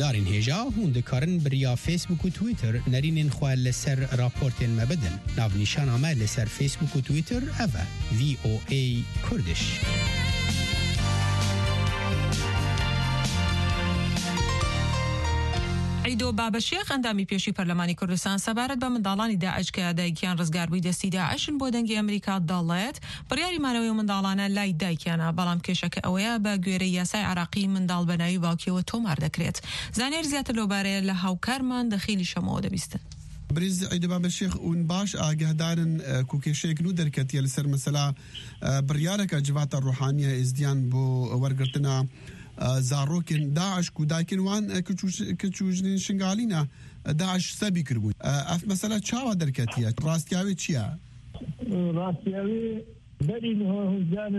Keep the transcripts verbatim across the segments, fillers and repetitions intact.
هزارین هجا هون دکارن بریا فیسبوک و تویتر نرینین خواه لسر راپورتین مبدن ناو نیشان آمه لسر فیسبوک و تویتر اوه وی او ای کردش. عیدو بابەشێخ ئەندامی پێشی پەرلەمانی کوردستان سەبارەت بە منداڵانی داعش کە دایکیان ڕزگاربووی دەستی داعشن بۆ دەنگی ئەمریکا دەڵێت بڕیاری مانەوەی منداڵانە لای دایکیانە، بەڵام کێشەکە ئەوەیە بە گوێرەی یاسای عراقی منداڵ بەناوی باوکیەوە تۆمار دەکرێت. زانیار زیاتر لەوبارەیە لە هاوکارمان دەخیلی شەمەوە دەبیستن. بريز عيد باب الشيخ ونباش اجهدارن كوكيشيك نو دركت يا لسر مثلا بريارك جوات الروحانيه ازديان بو ورقرتنا زاروكن داعش كوداكن وان كتشوجن شنغالينا داعش سبي كربو اف مثلا تشاوا دركتيا راستياوي تشيا راستياوي بري هو زان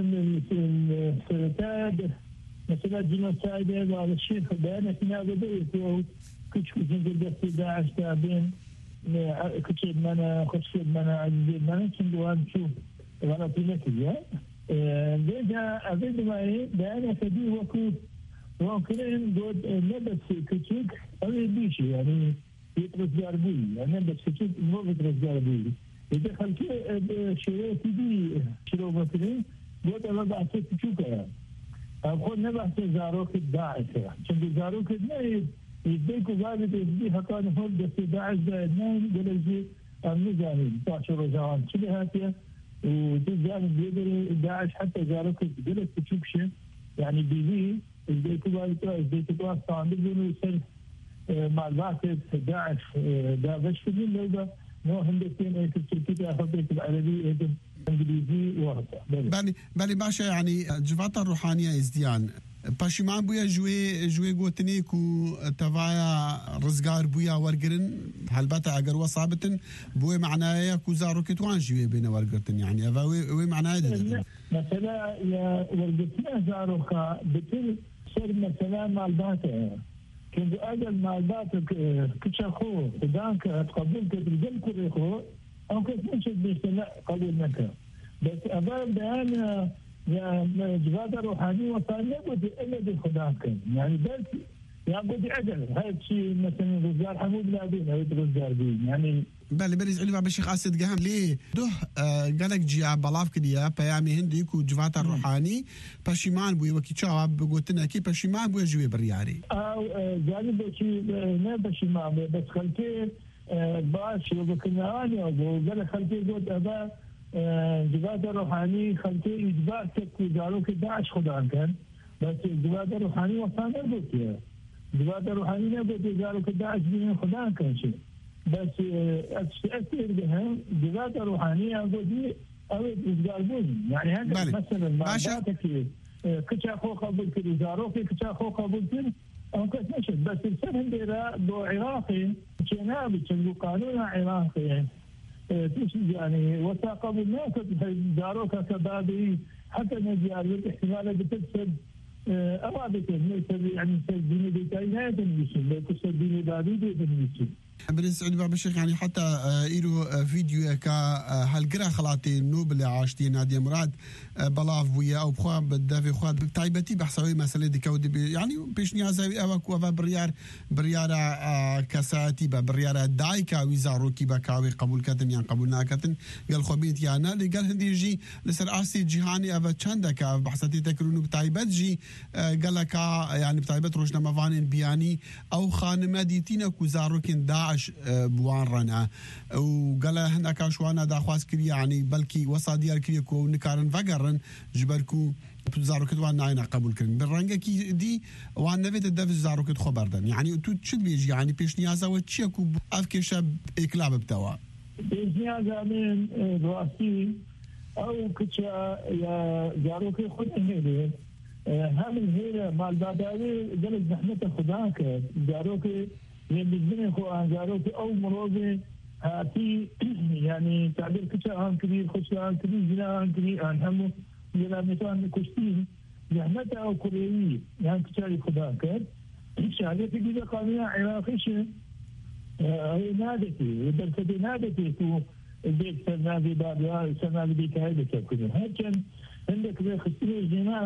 السرطان مثلا جنوسايد على الشيخ بانك نابدو كتشوجن داعش تابين كتشد منا خشد منا عزيز منا كندوان شوف غلطي لك يا لذا أبدا ما هي بأنا فدي وكو وكلهم دود نبت كتشك أو بيشي يعني يترس جاربي يعني نبت كتشك مو يترس جاربي إذا خلكي شيء تدي شلو مثلاً دود أنا بعثت كتشكها أقول نبعث زاروك الداعش شنو زاروك الداعش يديكوا ذلك يدي حتى نفرد في داعش داعشنا جلسي النزاني تعشر رجعان شبه هاتيا وتزاني بيقدر داعش حتى زاروك جلس تشوكشي يعني بيزي يديكوا ذلك يديكوا استعمل بينه يصير مع البعثة داعش داعش في الليلة نوع هندسين ايه تركيا أخذت العربي ايه انجليزي وهكذا بني بني باشا يعني جفاتا الروحانية ازديان پشیمان بویا جوی جوی گوتنی کو توایا رزگار بویا ورگرن هلبته اگر وصابتن بوی معناه کو زاروکتوان جوی بین ورگرتن يعني اوي اوي معناه ده مثلا يا ورگتنا زاروكا بتل سر مثلا مالباته كنت اجل مالباته كتشخو دانك تقبلت الرجال كوريخو او كنت مش بيستنى قبل مكه بس ابا بيان يا جواد روحاني وصار يقول إلا بالخداكم يعني بس يقول عدل هاي الشيء مثلا رجال حمود لابين أو رجال بين يعني بله بريز علي بابا الشيخ أسد جهم ليه ده قالك جيا بلاف كديا بيامي هنديك وجوات الروحاني بشيمان بوي وكي شاب بقولتنا كي بشيمان بوي جوي برياري أو جانب بشي ما بشيمان بس خلتي باش وبكنا أنا وقال خلتي قلت أبا جواد روحاني خلتي إجبار تكو زاروك داعش خدان كان بس جواد روحاني وصان نبوت يا جواد روحاني نبوت زاروك داعش بين خدان كان شيء بس أكثر بهم جواد روحاني أقول أود إجبار بون يعني هذا مثلا ما جاتك كتشا خو قبول كل زاروك كتشا خو قبول كل أو كتنشد بس السنة ديرا دو عراقي جنابي تشلو قانون عراقي يعني وثاقب الناس داروك كبابي حتى نجار احتمال بتكسب أرادة يعني سجديني بتاينات المسلم لا تسجديني بابي بالمسلم برنس علي بابا الشيخ يعني حتى إيرو فيديو كا هالقرا خلاطي نوبل عاشتي نادية مراد بلاف ويا أو بخوا بدافي خوا بتايبتي بحسوي مسألة دي كودي يعني بيش نيازاوي أوك وفا بريار بريارة كساتي بريارة دايكا ويزاروكي بكاوي قبول كتن يعني قبول ناكتن قال خبيت يعني اللي قال هندي جي لسر عاسي جيهاني أفا تشاندك بحثتي تكرونو بتايبت جي قال لك يعني بتايبت روشنا مفانين بياني أو خانمة ديتينا كوزاروكين داعش بوان رنا وقال هناك شوانا دا خواس كري يعني بلكي وصا ديال كريكو نكارن فقرن جبركو زاروكت وان ناينا قبول كرن بالرنجة كي دي وان نفيت الدف زاروكت خبردن يعني تو تشد بيجي يعني بيش نيازا وتشيكو افكي شاب اكلاب بتوا بيش نيازا من راسي او كتشا يا زاروكي خد هيلي هم الهيلة مال باداوي جلس زحمته خداك زاروكي يبدأ خو أنجاروك أو مروجة هاتي يعني تعبير كشة عن كبير خشة عن كبير جنا عن كبير عن همه جنا مثلا كشتين زحمته أو كوريي يعني كشة خداك شهادة كذا قانون عراقية هي نادتي درست نادتي تو البيت سنادي بابيا سنادي بيتهاي بتكون هكذا عندك بخصوص جنا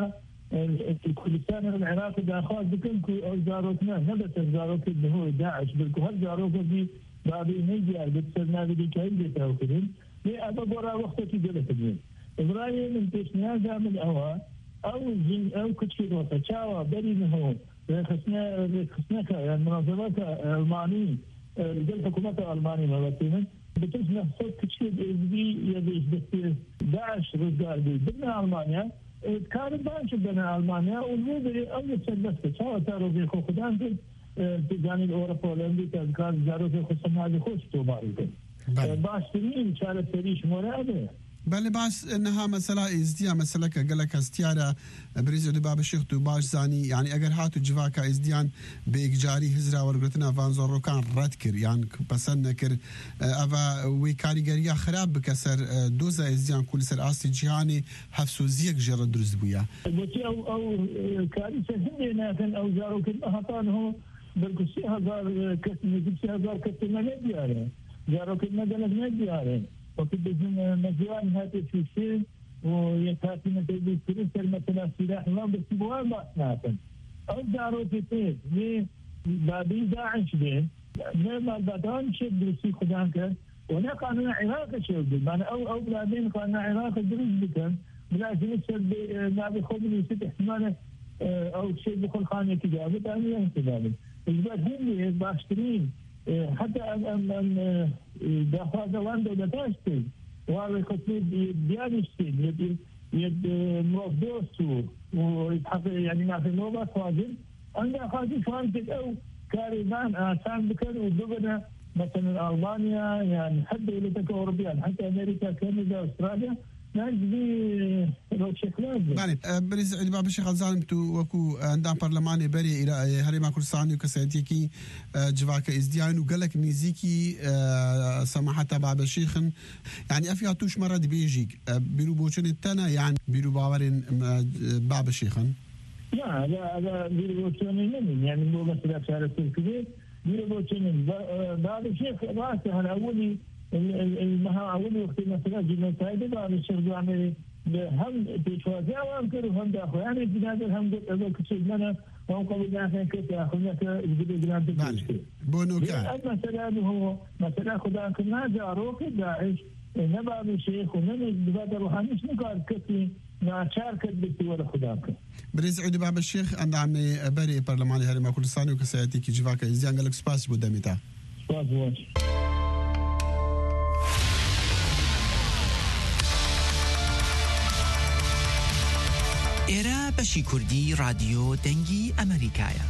كردستان العراق داخل بكل أو زاروتنا نبت زاروت اللي هو داعش بالكو هل زاروت دي بابي نيجي بتصيرنا بدي كاين بتاخذين ليه أبى برا وقتك جلت اليوم إبراهيم من تشنيا من أوا أو جن أو كتير وقت شاوا بري منه خصنا خصنا يعني منظمات ألمانية الجل حكومة الألمانية مثلا بتسمح صوت كتير بي يبي داعش رجال بي بدنا ألمانيا كان باش بدنا ألمانيا والمدري أو يتسلسل سواء تارو في خدان في جانب أوروبا والأمريكا كان جارو في خصنا هذه خوش توبارك باش تنين شارع تريش مرابه بله باش انها مسألة ازديا مسألة كقلك استيارة بريزو دباب الشيخ تو باش زاني يعني اگر هاتو جواكا ازديان بإجاري هزرا ورقتنا فانزورو كان رد كر يعني بسن كر افا وي كاريگريا خراب بكسر دوزا ازديان كل سر آسي جهاني حفسو زيك جرد درز بويا بوتي او او كاريسة هندينا كان او زارو كن احطانه برقسي هزار كتن يجبسي هزار كتن نبياره زارو كن مدلق نبياره وكل بزن مجوان هاتي في السين ويتاتي نتبه كريسر مثلا سلاح الله بس بوان باسناتن او زارو كتير ليه بابي داعش بيه ما بدان شيء برسي خدانك ولا قانون عراق شيء بيه او او بلادين قانون عراق درس بكن بلازم يسبب ما بيخوض يسد احتمال او شيء بخل خانه تجابت انا ينتبه البعد هم باشترين حتى أن أن أن دافع زوان دولتاشتي وهذا خطيب ديانشتي يد يد مرفضوسو ويتحقق يعني ما في نوبة فاضل عندها خاطي فانتك أو كاريبان آسان بكن وضبنا مثلا ألمانيا يعني حتى دولتك أوروبيا حتى أمريكا كندا أستراليا بله بريز علی باب الشيخ الزالم تو وكو عندنا برلماني بري الى هريما كردستان وكسيتيكي جواك ازديان وقالك نيزيكي سماحه باب الشيخ يعني افيا توش مره بيجيك بيرو بوچن التنا يعني بيرو باورين باب الشيخ لا لا لا بيرو بوچن يعني مو مثلا شارع الكبير بيرو بوچن باب الشيخ راسه الاولي المها أولي وقت مثلا جينا سعيدة بعد الشيخ يعني هم بيتوازع وأمكر وهم داخل يعني بنادر هم قد كتير لنا وهم قبل داخل كتير أخذنا كجديد جناب تبشتي بونو كان مثلا هو مثلا خدان كنا جاروك داعش نبع الشيخ ومن بهذا روحاني شنو قال كتير ما شاركت بالدول خداك بريز عيد باب الشيخ عند عمي بري برلماني هرم كردستان وكسياتي كي جواك إزيان قالك سباس بودميتا سباس بوش ئێرە بەشی کوردی رادیۆ دەنگی ئەمریکایە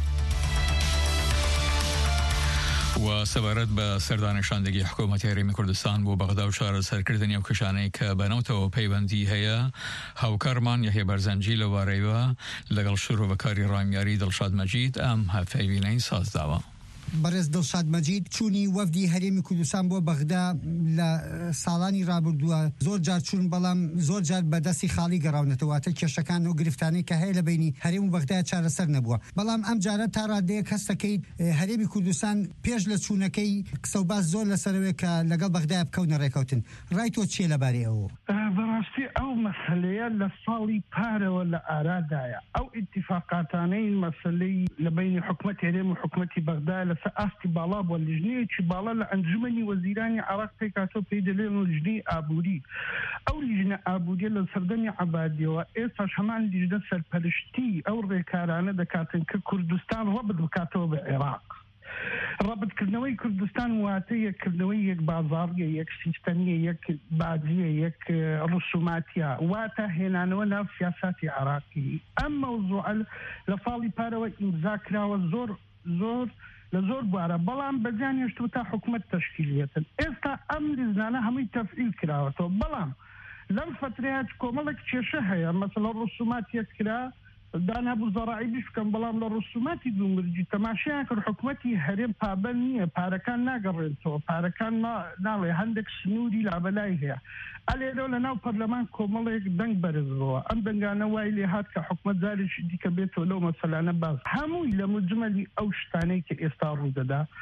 و سەبارەت بە سەردانیشاندەگی حکوومەتی هەرێمی کوردستان بۆ بەغدا و چارەسەرکردنی ئەو کەشانەی کە بەنەوتەوە پەیوەندی هەیە هاوکارمان یەحیە بەرزەنجی لەوارەیەوە لەگەڵ شوڕۆڤەکاری ڕامیاری دڵشاد مەجید ئەم هەفەیوینەی سازداوە. بەڕێز دڵشاد مەجید چوونی وەفدی هەرێمی کوردستان بۆ بەغدا لە ساڵانی ڕابردووە زۆر جار چوون بەڵام زۆر جار بەدەستی خاڵی گەڕاونەتەواتە کێشەکان و گرفتانەی کە هەیە لە بینی هەرێم و بەغدا چارەسەر نەبووە بەڵام ئەم جارە تا ڕادەیەک هەست دەکەیت هەرێمی کوردستان پێش لە چوونەکەی قسە و باس زۆر لەسەرەوەی کە لەگەڵ بەغدایە بکەونە ڕێکەوتن ڕای تۆ چیە لەبارەی ئەوە؟ بەڕاستی ئەو مەسەلەیە لە ساڵی پارەوە لە ئارادایە ئەو ئیتیفاقاتانەی مەسەلەی لە بینی حکومەتی هەرێم و حکومەتی بەغدا لە ئاستی باڵا بۆ لیژنەیەکی باڵا لە ئەنجومەنی وەزیرانی عێراق پێکاتۆ پێی دەڵێن لیژنەی ئابووری ئەو لیژنە ئابووریە لە سەردەمی عەبادیەوە ئێستاش هەمان لیژنە سەرپەرشتی ئەو ڕێکارانە دەکاتن کە کوردستان ڕەبط بکاتەوە بە عێراق ڕەبطکردنەوەی کوردستان واتە یەککردنەوەی یەک بازاڕیە یەک سیستەمیە یەک باجیە یەک ڕسوماتیە واتە هێنانەوە ناو سیاساتی عێراقی ئەم مەوزوعە لە ساڵی پارەوە ئیمزا کراوە زۆر زۆر لە زۆر بوارە بەڵام بەجان هێشتووە تا حکومەت تەشکیلێتن ئێستا ئەم لیژنانە هەمووی تەفعیل کراوەتەوە بەڵام لەم فترەیە کۆمەڵێک کێشە هەیە مەسەڵە ڕسوماتیەک کرا دانابوو زەڕاعی بیش بکەم بەڵام لە ڕسوماتی دوومرجی تەماشایان کرد حکومەتی هەرێم پابەند نییە پارەکان ناگەڕێنەوە پارەکان ناڵێ هەندێک سنووری لابەلای هەیە ئەلێرە لە ناو پەرلەمان کۆمەڵێک دەنگ بەرزەوە ئەم دەنگانە وای لێ هات کە حکومەت جارێکی دیکە بێتەوە لەو مەسەلانە باز هەمووی لە مجمەلی ئەو شتانەی کە ئێستا ڕوودەدا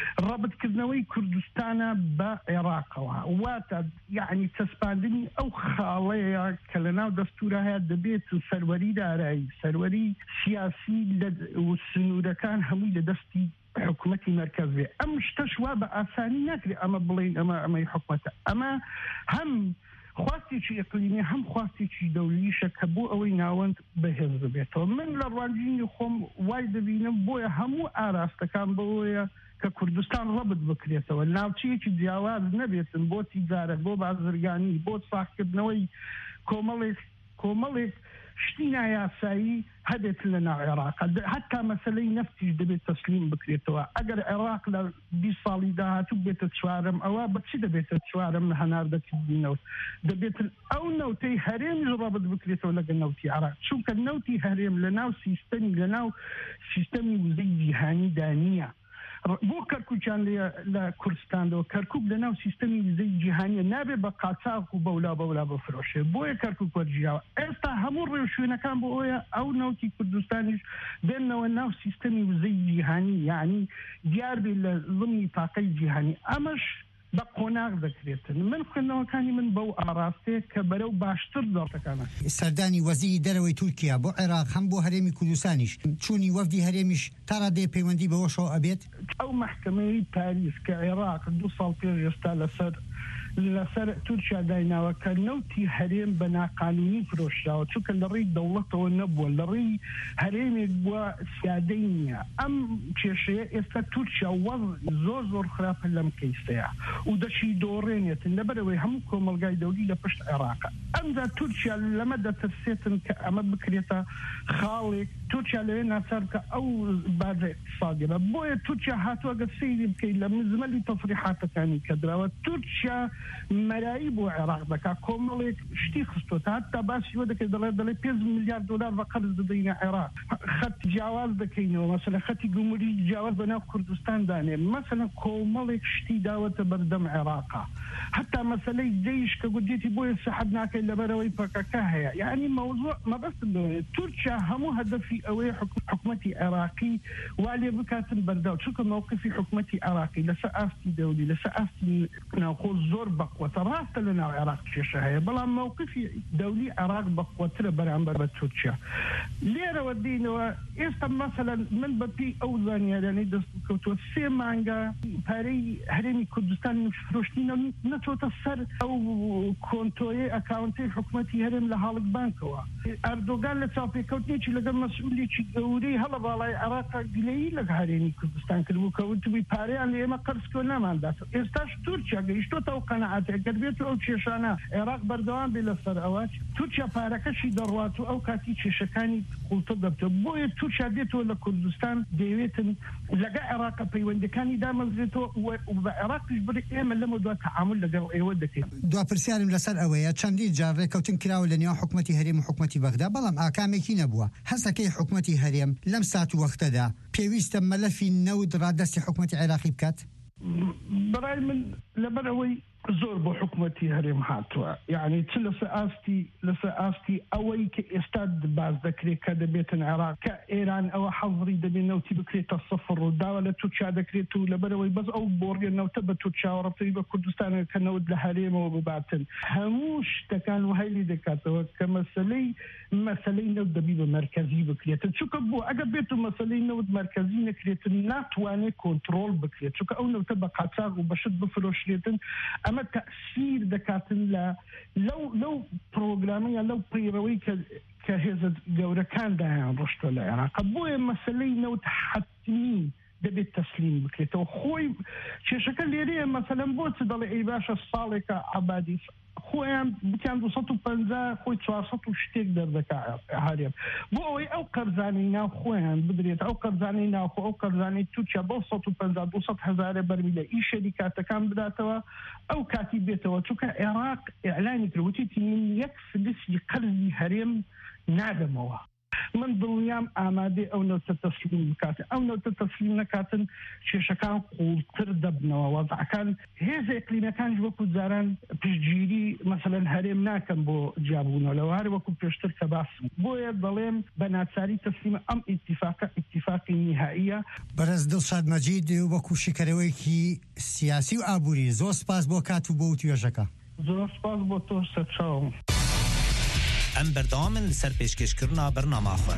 ڕەبطکردنەوەی کوردستانە بە عێراقەوە واتە یعنی چەسپاندنی ئەو خاڵەیە کە لە ناو دەستورە هەیە دەبێت و سەروەری دارایی سەروەری سیاسی و سنوورەکان هەمووی لە دەستی حکوومەتی مرکز بێ ئەم شتەش وا بە ئاسانی ناکرێت ئەمە بڵین ئەمە ئەمەی حکوومەتە ئەمە هەم خواستێکی ئەقلیمی هەم خواستێکی دەولیشە کە بۆ ئەوەی ناوەند بەهێز ببێتەوە من لە ڕوانگیری خۆم وای دەبینم بۆیە هەموو ئاراستەکان بەوەیە کە کوردستان ڕەبط بکرێتەوە ناوچەیەکی جیاواز نەبێتن بۆ تیجارەت بۆ بازرگانی بۆ ساختکردنەوەی کۆمەڵێک کۆمەڵێک شتی نایاسایی هەبێت لە ناو عێراق حتا مەسەلەی نەفتیش دەبێت تەسلیم بکرێتەوە ئەگەر عێراق لە بیست ساڵی داهاتوو بێتە چوارەم ئەوە بەچی دەبێتە چوارەم لە هەناردەکردنەوە دەبێت ئەو نەوتەی هەرێمیش ڕەبط بکرێتەوە لەگەڵ نەوتی عێراق چونکە نەوتی هەرێم لە ناو سیستەمی لە ناو سیستەمی وزەی جیهانی دانیە بۆ کەرکووکیان لە کوردستانەوە کەرکووک لە ناو سیستەمی وزەی جیهانیە نابێ بە قاچاق و بەولا بەولا بفرۆشێ بۆیە کەرکووک وەرجیاوە ئێستا هەموو ڕێوشوێنەکان بۆ ئەوە ئەو نەوتی کوردستانیش بێنەوە ناو سیستەمی وزەی جیهانی یعنی دیار بێ لە ضمنی تاقەی جیهانی ئەمەش بە قۆناغ دەکرێتن من خوێندنەوەکانی من بەو ئاراستەیە کە بەرەو باشتر دەڵتەکانە سەردانی وەزیری دەرەوەی تورکیا بۆ عێراق هەم بۆ هەرێمی کوردستانیش چوونی وەفدی هەرێمیش تا ڕادێ پەیوەندی بەوەشەوە ئەبێت ئەو محکەمەی پاریس کە عێراق دو ساڵ پێش ئێستا لەسەر لەسەر تورکیا دایناوە کە نەوتی هەرێم بە ناقانونی فرۆشراوە چونکە لە ڕێی دەوڵەتەوە نەبووە لە ڕێی هەرێمێک بووە سیادەی نییە ئەم کێشەیە ئێستا تورکیا وەڵ زۆر زۆر خراپە لەم کەیسەیە و دەشی دۆڕێنێتن لەبەرەوەی هەموو کۆمەلگای دەولی لە پشت عێراقە ئەمجا تورکیا لەمە دەترسێتن کە ئەمە بکرێتە خاڵێک تورکیا لەوێ ناچار کە ئەو بازە اقتصادی بە بۆیە تورکیا هاتووەگە سەیری بکەیت لە مزمەلی تەفریحاتەکانی کە دراوە تورکیا مەرایی بۆ عێراق دەکات کۆمەڵێک شتی خستۆت هەتا باسی وە دەکەیت دەڵێت دەڵێ پێنج میلیارد دۆلار بە قەرز دەدەینە عێراق خەت جیاواز دەکەینەوە مەسەلە خەتی گوموری جیاواز بەناو کوردستان دانێ مەسەلە کۆمەڵێک شتی داوەتە بەردەم عێراقا هەتا مەسەلەی جەیش کە گوتێتی بۆیە سەحب ناکەی لەبەرەوەی پەکەکە هەیە یعنی مەوزوع مەبەست بێت تورکیا هەموو هەدەفی ئەوەی حکومەتی عێراقی وا لێ بکاتن بەردەو چونکە موقفی حکومەتی عێراقی لەسەر ئاستی دەولی لەسەر ئاستی ناوخۆ زۆر بەقوەتە ڕاستە لە ناو عێراق کێشە هەیە بەڵام موقفی دەولی عێراق بەقوەترە بەرامبەر بە تورکیا لێرەوە دینەوە ئێستا مەسەلەن من بەپی ئەو زانیاریانەی دەست بکەوتووە سێ مانگە پارەی هەرێمی کوردستان فرۆشتنی نەچۆتە سەر ئەو کۆنتۆیە ئەکاونتەی حکومەتی هەرێم لە هاڵک بانکەوە ئەردۆگان لە چاوپێکەوتنێکی لەگەڵ مەسئولێکی گەورەی هەڵە باڵای عێراق گلەیی لە هەرێمی کوردستان کردبوو کە وتبووی پارەیان لە ئێمە قەرزکۆ ناماندات ئێستاش تورکیا گەیشتۆتە ئەو قەنەعاتێ گەر بێت ئەو کێشانە عێراق بەردەوام بێ لەسەر ئەوە تورکیا پارەکەشی دەڕوات و ئەو کاتی کێشەکانی قوڵتە دەبتەوە بۆیە تورکیا دێتەوە لە کوردستان دەیەوێتن لەگە عێراق پەیوەندەکانی دامەزرێتەوە و بە عێراقیش بڵێ ئێمە لەمە دوای تەعامل لەگەڵ ئێوە دەکەین دواپرسیارم لەسەر ئەوەیە چەندی جار ڕێکەوتن کراوە لە نێو حکومەتی هەرێم و حکومەتی بەغدا بەڵام ئاکامێکی نەبووە هەستەکەی حکومەتی هەرێم لەم سات و وەختەدا پێویستە مەلەفی نەود ڕادەستی حکومەتی عێراقی بکات بەڕای من لەبەرەوەی زۆر بۆ حکومەتی هەرێم هاتووە یعنی چ لەسەر ئاستی لەسەر ئاستی ئەوەی کە ئێستا باز دەکرێت کە دەبێتن عێراق کە ئێران ئەوە حەزری دەبێت نەوتی بکرێتە سەفر و داوا لە تورکیا دەکرێت و لەبەرەوەی بەس ئەو بۆڕێ نەوتە بە تورکیا و ڕەبتەی بە کوردستانە کە نەوت لە هەرێمەوە بباتن هەموو شتەکان وهەیلی دەکاتەوە کە مەسەلەی مەسەلەی نەوت دەبی بە مەرکەزی بکرێتن چونکە بۆ ئەگەر بێت و مەسەلەی نەوت مەرکەزی نەکرێتن ناتوانێت کۆنتڕۆڵ بکرێت چونکە ئەو نەوتە بە قاچاق و بەشت بفرۆشرێتن ئەمە تەئسیر دەکاتن لە لەو لەو پرۆگرامەیە لەو پەیڕەوەی کە کە هێزە گەورەکان دایان ڕۆشتە لە عێراق بۆیە مەسەلەی نەوت حەتمی دەبێت تەسلیم بکرێتەوە خۆی کێشەکە لێرەیە مەسەلەن بۆ چ دەڵێ ئەی باشە ساڵێکە عەبادی خۆیان بکیان دووسەد و پەنجا خۆی چوارسەد و شتێک دەردەکات هەرێم بۆ ئەوەی ئەو قەرزانەی ناو خۆیان بدرێت ئەو قەرزانەی ناوخۆ ئەو قەرزانەی تورکیا بۆ سەد و پەنجا دووسەد هەزارە بەرمیلە ئی شەریکاتەکان بداتەوە ئەو کاتی بێتەوە چونکە عێراق ئیعلانی کردوتی من یەک فلسی قەرزی هەرێم نادەمەوە من دڵنیام ئامادەی ئەو نەوتە تەسلیم بکاتن ئەو نەوتە تەسلیم نەکاتن کێشەکان قوڵتر دەبنەوە وەزعەکان هێزە ئیقلیمیەکانش وەکو جاران پشتگیری مەسەلەن هەرێم ناکەن بۆ جیاببوونەوە لەوە هەر وەکو پێشتر کە باسم بۆیە دەڵێم بە ناچاری تەسلیمە ئەم ئیتیفاقە ئیتیفاقی نهائیە. بەرز دڵشاد مەجید وەکو شیکەرەوەیەکی سیاسی و ئابووری زۆر سپاس بۆ کات و بۆ توێژەکە. زۆر سپاس بۆ تۆ سەرچاوم. ئەم بەردەوامن لەسەر پێشکەشکردنا بەرنامەخۆ.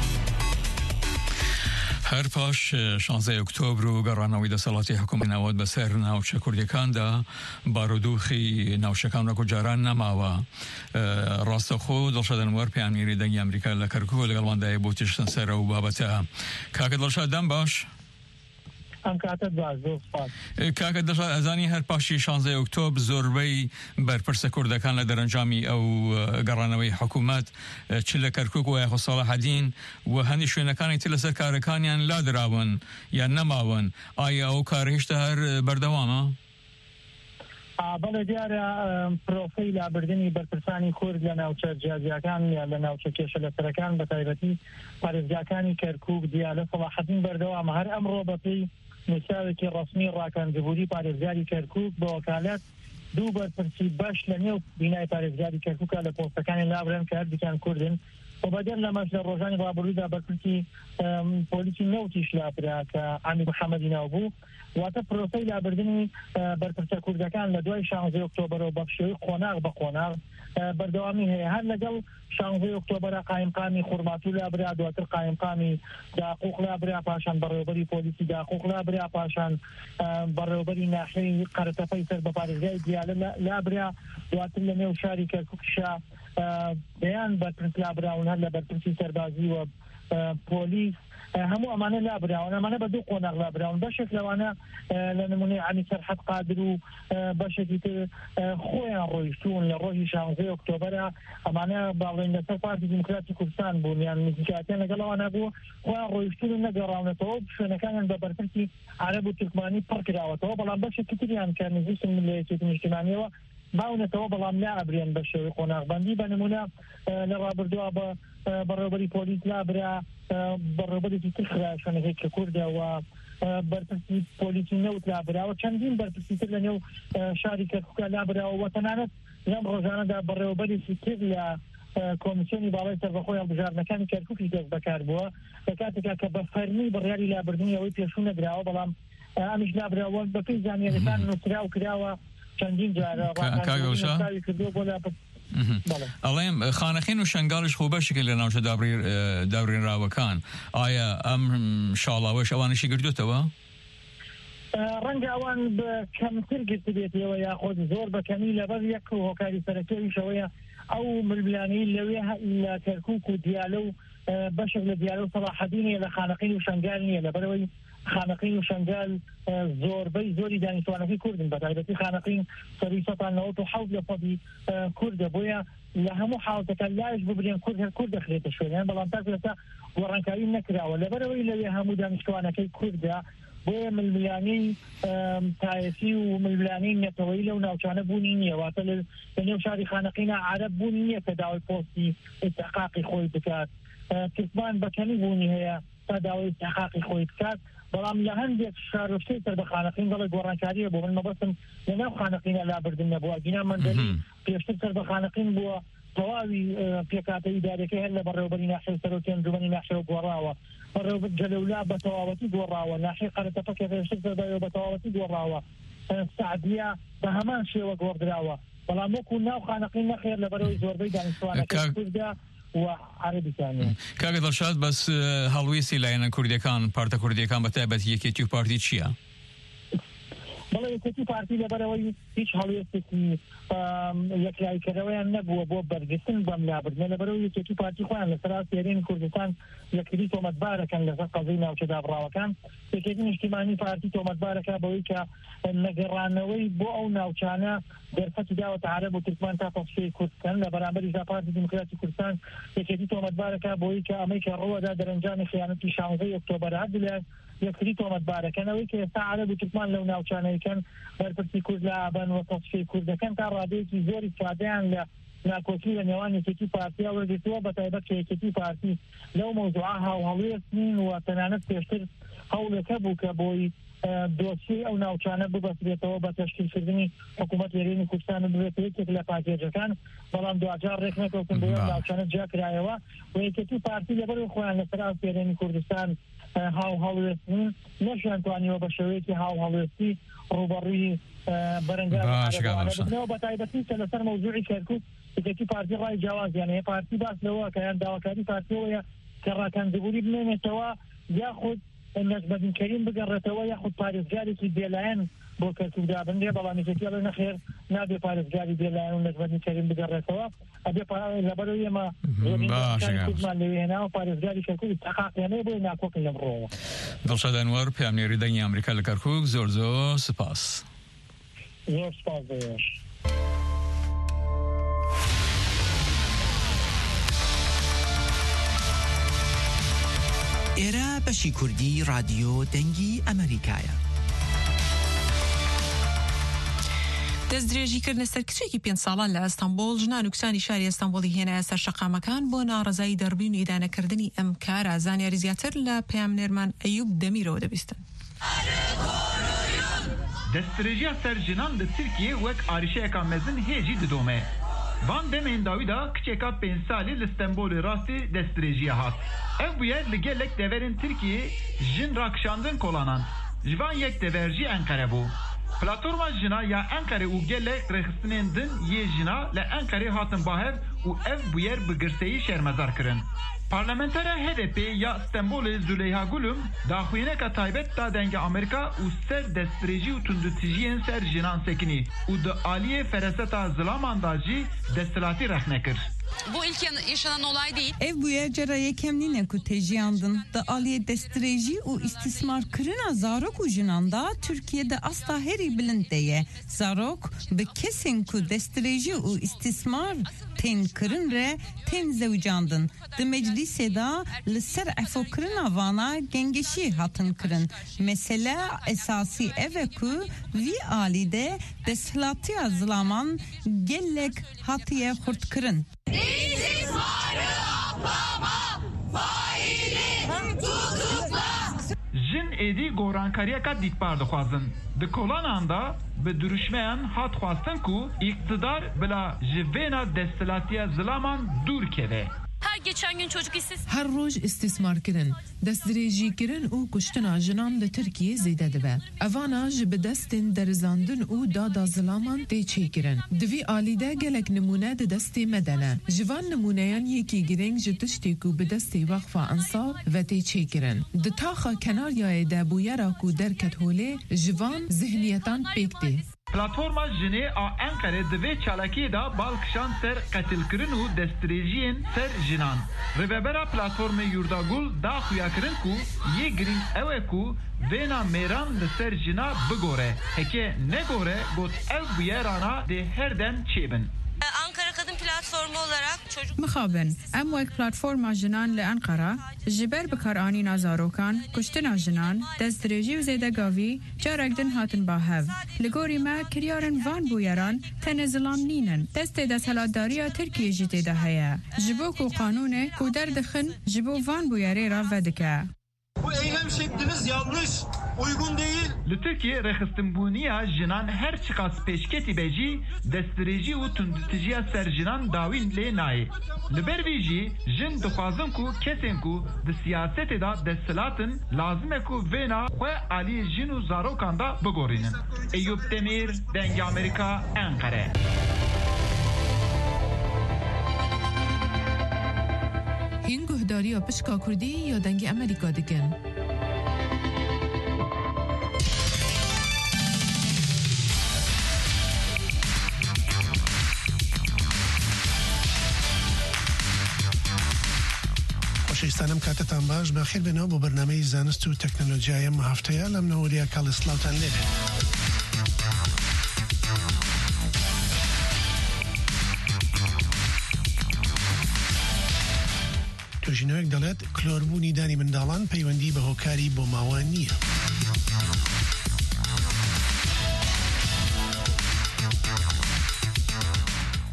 هەر پاش شانزەی ئۆکتۆبر و گەڕانەوەی دەسەڵاتی حکوومەتی ناوەت بەسەر ناوچە کوردەکاندا بارودۆخی ناوچەکان وەکو جاران نەماوە. ڕاستەخۆ دڵشاد ئەنوەر پەیامگەری دەنگی ئەمریکا لە کەرکووک لەگەڵماندایە بۆ تیشتن سەرە و بابەتە. کاکە دڵشاد دەم باش. ئەم کاتت باش زۆر سپاس. کاکە دڵشاد ئەزانی هەر پاشی شانزەی ئۆکتۆبر زۆربەی بەرپرسە کوردەکان لە دەرەنجامی ئەو گەڕانەوەی حکوومەت چ لە کەرکووک و یاخۆ ساڵەحەدین و هەندی شوێنەکانی تر لەسەر کارەکانیان لادراون یان نەماون. ئایا ئەو کار هێشتا هەر بەردەوامە؟ بەڵێ دیارە پرۆفەی لابردنی بەرپرسانی کورد لە ناوچە جیاجیەکان یا لە ناوچە کێشە لەسەرەکان بە تایبەتی پارێزگاکانی کەرکووک دیالە ساڵەحەدین بەردەوامە. هەر ئەمڕۆ بەپێی نووساوێکی ڕەسمی ڕاکەنجبووری پارێزگاری کەرکووک بە وەکالەت دوو بەرپرسی باش لە نێو بینای پارێزگاری کەرکووکە لە پۆستەکانی لابرن کە هەردووکیان کوردن و بەدەر لەمەش لە ڕۆژانی ڕابردوودا بەرپرسی پۆلیسی نەوتیش لابرا کە ئامی محەممەدی ناو بوو. واتە پرۆسەی لابردنی بەرپرسە کوردەکان لە دوای شانزەی ئۆکتۆبرەوە بە پشێوەی قۆناغ بە قۆناغ بەردەوامی هەیە. هەر لەگەڵ شانزەی ئۆکتۆبرە قایمقامی خوڕماتوو لابرا، دواتر قایمقامی داقوق لابرا، پاشان بەڕێوەبەری پۆلیسی داقوق لابرا، پاشان بەڕێوەبەری ناحیەی قەرەتەپەی سەر بە پارێزگای دیالە لابرا، دواتر لە نێو شاری کەرکووکشا بەیان بەرپرس لابراون هەر لە بەرپرسی سەربازی و پۆلیس هەموو ئەمانە لابراون. ئەمانە بە دوو قۆناغ لابراون. بەشێک لەوانە لە نمونەی عەلی سەرحەد قادر و بەشێکی تر خۆیان ڕۆیشتون لە ڕۆژی شانزەی ئۆکتۆبرە. ئەمانە باڵێن لەسەر پارتی دیموکراتی کوردستان بوون یان نزیکاتیان لەگەڵەوانە بوو خۆیان ڕۆیشتون و نەگەڕاونەتەوە شوێنەکانیان بە بەرپرسی عەرەب و تورکمانی پڕ کراوەتەوە. بەڵام بەشێکی تریان کە نزیکن لە یەکێتی نیشتیمانیەوە باونەتەوە بەڵام لا ئەبرێن بە شێوەی قۆناغبەندی. بە نمونە لە ڕابردووە بە بەڕێوەبەری پۆلیس لابرا، بەڕێوەبەرێکی تر خرا شوێنەکەی کە کوردەوە، بەرپرسی پۆلیسی نەوت لابراوە، چەندین بەرپرسی تر لە نێو شاری کەرکووکە لابراوە و تەنانەت لەم ڕۆژانەدا بەڕێوەبەرێکی تر لە کۆمیسیۆنی باڵای سەربەخۆی هەڵبژاردنەکانی کەرکووکی دەست بەکار بووە لە کاتێکا کە بە فەرمی بڕیاری لابردنی ئەوەی پێشوو نەدراوە بەڵام ئەمیش لابراوە بەپێی زانیاریەکان نووسرا و کراوە چەندین جارە کردووە بۆ لا ئەڵێم خانەخین و شنگاڵش خۆ بەشێکە لە ناوچە دابڕێنراوەکان. ئایا ئەم شاڵاوەش ئەوانشی گردوێتەوە؟ ڕەنگە ئەوان بە کەمتر گرت بێتەوە یاخۆت زۆر بەکەمی لەبەر یەک هۆکاری سەرەکیەویشەوەیە ئەو ململانەی لەوێ لە کەرکووک و دیالە و بەشێک لە دیالە و سەلاحەدینە لە خانەقین و شنگال نییە لەبەرەوەی خانەقین و شنگال زۆربەی زۆری دانیشتوانەکەی کوردن بە تایبەتی خانەقین سەری سەتان نەوەت و حەوت لە سەدی کوردە بۆیە لە هەموو حاڵەتەکە لایش ببرێن کورد هەر کورد دەخرێتە شوێنیان بەڵام تا لەسا گۆڕانکاری نەکراوە لەبەرەوەی لەوێ هەموو دانیشتوانەکەی کوردە بۆیە ململانەی تایەتی و ململانەی نێتەوەی لەو ناوچانە بوونی نییە واتە لە نێو شاری خانەقینە عەرەب بوونی نییە کە داوای پۆستی ئستحقاقی خۆی بکات. تورکمان بەکەمی بوونی هەیە تا داوای استحقاقی خۆی بکات بەڵام لە هەندێک شارۆچکەی سەر بە خانەقین بەڵێ گۆڕانکاریە بۆ من مەبەستم لە ناو خانەقینە لابردن نەبووە. گینا مەندەلی پێشتر سەر بە خانەقین بووە تەواوی پێکاتە ئیدارەکەی هەر لە بەڕێوەبەری ناحیەی سەرۆکی ئەنجومەنی ناحیەوە گۆڕاوە، بەڕێوەبەر جەلەولا بە تەواوەتی گۆڕاوە، ناحیەی قەرەتەپە کە پێشتر سەر بە تەواوەتی گۆڕاوە، سعدیە بە هەمان شێوە گۆڕدراوە بەڵام وەکو ناو خانەقین نەخێر لەبەرەوەی زۆربەی دانیشتوانەکەی کوردە و عەرەبیستانیە. کاکە دڵشاد بەس هەڵویستی لایەنە کوردیەکان پارتە کوردیەکان بە تایبەتی یەکێتی و پارتی چییە؟ بەڵێ یەکێتی پارتی لەبەرەوەی هیچ هەڵوێستێکی یەکلایکردنەوەیان نەبووە بۆ بەرگرتن بەم لابردنە لەبەرەوەی یەکێتی پارتی خۆیان لەسەر سێرەی کوردستان یەکتری تۆمەتبارەکەن لەسەر قەزەی ناوچە دابڕاوەکان. یەکێتی نیشتیمانی پارتی تۆمەتبارەکە بەوەی کە نەگەڕانەوەی بۆ ئەو ناوچانە دەرفەتی داوەتە عەرەب و تورکمان تا تەشکیلی کوردستان لە بەرامبەری پارتی دیموکراتی کوردستان. یەکێتی تۆمەتبارەکە بۆی کە ئەمەی کە ڕۆوەدا دەرەنجامی خیانەتی شانزەی ئۆکتۆبەر هەردوو یەکتری تۆمەتبارەکەنەوەی کە ئێستا عەرەب و تورکمان لەو ناوچانەیەکەن بەرپرسی کورد لە ئابان و تەشکیلی کوردەکەن تا ڕادەیەکی زۆری سادەیان لە ناکۆکی لە نێوان یەکێتی پارتیا وەرگرتووە بە تایبەت کە یەکێتی پارتی لەو مەوزوعە هاوهەڵوێستنین و تەنانەت پێشتر هەوڵێکە بوو کە بۆی دۆسیی ئەو ناوچانە ببەسترێتەوە بە تەشکیلکردنی حکوومەت هێرێمی کوردستان ببێت یەکێک لە پاکێجەکان بەڵام دوجار ڕێک نەکەوتن بۆ ناوچانە جاکرایەوە و یەکێتی پارتی لەبەر خۆیان لەسەر هێرێمی کوردستان هاو هەڵوێستن نەشیان توانیوە بە شێوەیەکی هاو هەڵوێستی ڕوبەڕووی بەرەنگاربنەوە بە تایبەتی کە لەسەر مەوزوعی کەرکووت یەکێتی پارتی ڕای جیاوازیان هەیە پارتی باس لەوە کە یان داواکاری پارتیەوەیە کە ڕاکەندەبووری بمێنێتەوە یاخود نەجمەدین کەریم بگەڕێتەوە یاخود پارێزگارێکی بێلایەن بۆ کەرکوودا بنرێ بەڵام یەکێتی ئەڵێ نەخێر نابێ پارێزگاری بێلایەن و نەجمەدین کەریم بگەڕێتەوە ئەبێ لەبەرەوە ئێمە زۆرمان لەوێ هێناوە پارێزگاری کەرکووی تەقاقیانەیە بۆی ناکۆکن لە بڕۆوە. دڵشاد ئەنوەر پەیامنێری دەنگی ئەمریکا لە کەرکووک زۆر زۆر سپاس. زۆر سپاس دەوێش. ئێرە بەشی کوردی رادیۆ دەنگی ئەمریکایە. دەستدرێژیکردنە سەرکچێکی پێنج ساڵان لە ئەستەمبۆڵ ژنان و کسانی شاری ئەستەمبۆڵی هێنایە سەر شەقامەکان بۆ ناڕەزایی دەربین و ئیدانەکردنی ئەم کارە. زانیاری زیاتر لە پەیامنێرمان ئەیوب دەمیرەوە دەبیستن. دەستدرێژیە سەر ژنان لە تورکیە وەک ئاریشەیەکە مەزن هێژی ددۆمێ. Van demên Dawîda kiçeka pênc salî li Stenbolê rastî destdirêjiya hat. Ev bûye li gelek deverên Tirkiyê jin rakişandin kolanan. Ji van yek dever jî Enqere bû. Platforma jina ya Enqere û gelek rêxistinên din yê jina li Enqerê hatin bahev û ev bûyer bi girseyî şermezar kirin. Parlamentera H D P ya Stenbolê Züleyha Gulum daxuyîneka taybet da dengê Amerîka û ser destdirêjî û tundutijiyên ser jinan sekinî û di aliyê fereseta zilaman da jî destilatî rexne kir. Bu ilk yaşanan olay değil. Ev bu yer ceraya kemline ku tejiyandın da aliye destreji u istismar kırına zarok u jinanda Türkiye'de asla heri bilindeye. Zarok be kesin ku destreji u istismar ten kırın re ten zevcandın. De meclise da lisser efo kırına vana gengeşi hatın kırın. Mesela esası eve ku vi alide deslati azlaman gellek hatiye hurt kırın. Jin êdî gorankariya dîtbar dixwazin. Di kolanan da bi duruşmeyan hat xwastin ku iktidar bila ji vêna destilatiya zilaman dûr keve. Her geçen gün çocuk istismar. Her roj istismar kirin. Destdirêjî kirin û kuştina jinan li Tirkiye zêde dibe. Evana ji bi destên derizandin û dada zilaman tê çêkirin. Di vî alîde gelek nimûne di destê me de ne. Ji van nimûneyan yekî girêng ji tiştê ku bi destê Wexfa Insaf ve tê çêkirin. Di taxa kenaryayê de bûyera ku derket holê ji van zihniyetan pêk tê. Platforma jinê a Enqerê di vê çalakiyê da balkişan ser qetilkirin û destdirêjiyên ser jinan. Rêvebera platformê Yurdagul daxuya kirin ku yê girîng ew e ku vêna mêran li ser jina bigore. Heke negore got ev bûyerana dê her dem çêbin. Ankara Kadın Platformu olarak çocuk مخابن ام وک پلتفرما جنان لانقره جبر بکارانی نازاروکان کشتنا جنان دستدرێژی و زێدەگاوی جارێکدن هاتن با هەv لەگۆری ما کریارن وان بویەران تەنە زڵام نینن دەستێ دەسەڵاتداریە ترکیەژی تێدا هەیە ji bo ku qanûnê ku derdixin ji bo van bûyerê re vedike. Bu eylem şekliniz yanlış, uygun değil. Li Tirkiye rexistinbûniya jinan her çiqas pêşketî be jî destdirêjî û tundutijiya ser jinan dawîn lê nayê. Li ber vî jî jin dixwazin ku kesên ku di siyasetê da desthilatin lazim e ku vêna xwe aliyê jin û zarokan da bigorînin. Eyüp Demir, Dengê Amerîka, Enqere. Hîn guhdariya pişka Kurdî ya dengê Amerîka dikin. خۆشەویستانم کاتتان باش بەخێر بێنەوە بۆ بەرنامەی زانست و تەکنۆلۆژیای ئەم هەفتەیە لەم نەوەریە کاڵسلااوتان لێرێ. توژینەوەک دەڵێت کلۆربوونی دانی منداڵان پەیوەندی بە هۆکاری بۆ ماوە نییە.